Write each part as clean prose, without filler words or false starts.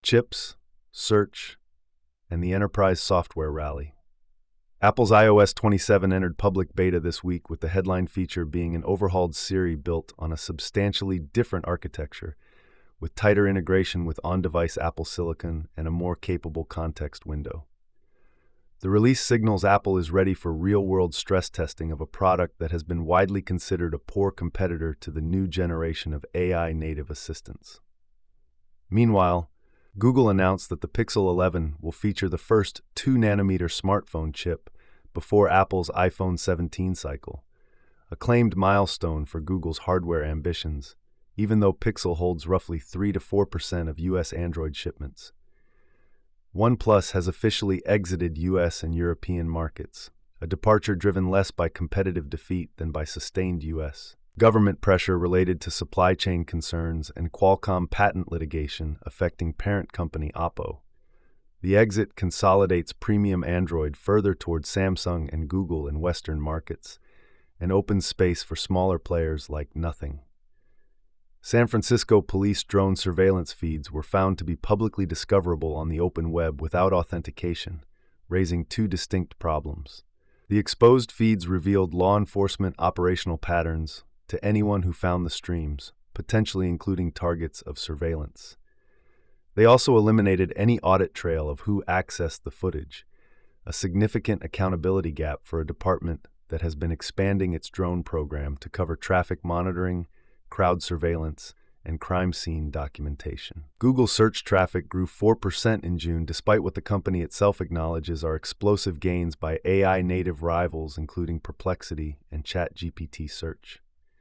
chips, search, and the enterprise software rally. Apple's iOS 27 entered public beta this week, with the headline feature being an overhauled Siri built on a substantially different architecture, with tighter integration with on-device Apple Silicon and a more capable context window. The release signals Apple is ready for real-world stress testing of a product that has been widely considered a poor competitor to the new generation of AI-native assistants. Meanwhile, Google announced that the Pixel 11 will feature the first 2-nanometer smartphone chip before Apple's iPhone 17 cycle, a claimed milestone for Google's hardware ambitions, even though Pixel holds roughly 3 to 4% of U.S. Android shipments. OnePlus has officially exited U.S. and European markets, a departure driven less by competitive defeat than by sustained U.S. government pressure related to supply chain concerns and Qualcomm patent litigation affecting parent company Oppo. The exit consolidates premium Android further towards Samsung and Google in Western markets, and opens space for smaller players like Nothing. San Francisco police drone surveillance feeds were found to be publicly discoverable on the open web without authentication, raising two distinct problems. The exposed feeds revealed law enforcement operational patterns to anyone who found the streams, potentially including targets of surveillance. They also eliminated any audit trail of who accessed the footage, a significant accountability gap for a department that has been expanding its drone program to cover traffic monitoring, crowd surveillance, and crime scene documentation. Google search traffic grew 4% in June, despite what the company itself acknowledges are explosive gains by AI-native rivals including Perplexity and ChatGPT search.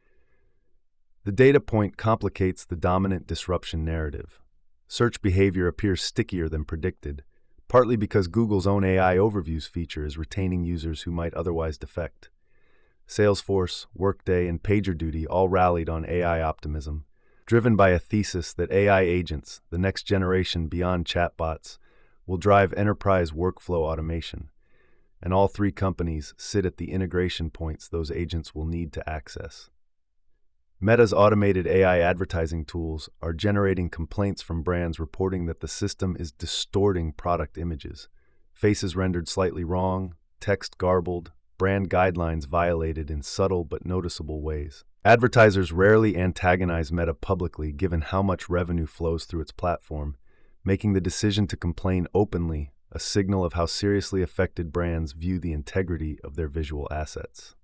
The data point complicates the dominant disruption narrative. Search behavior appears stickier than predicted, partly because Google's own AI Overviews feature is retaining users who might otherwise defect. Salesforce, Workday, and PagerDuty all rallied on AI optimism, driven by a thesis that AI agents, the next generation beyond chatbots, will drive enterprise workflow automation, and all three companies sit at the integration points those agents will need to access. Meta's automated AI advertising tools are generating complaints from brands reporting that the system is distorting product images, faces rendered slightly wrong, text garbled, brand guidelines violated in subtle but noticeable ways. Advertisers rarely antagonize Meta publicly given how much revenue flows through its platform, making the decision to complain openly a signal of how seriously affected brands view the integrity of their visual assets.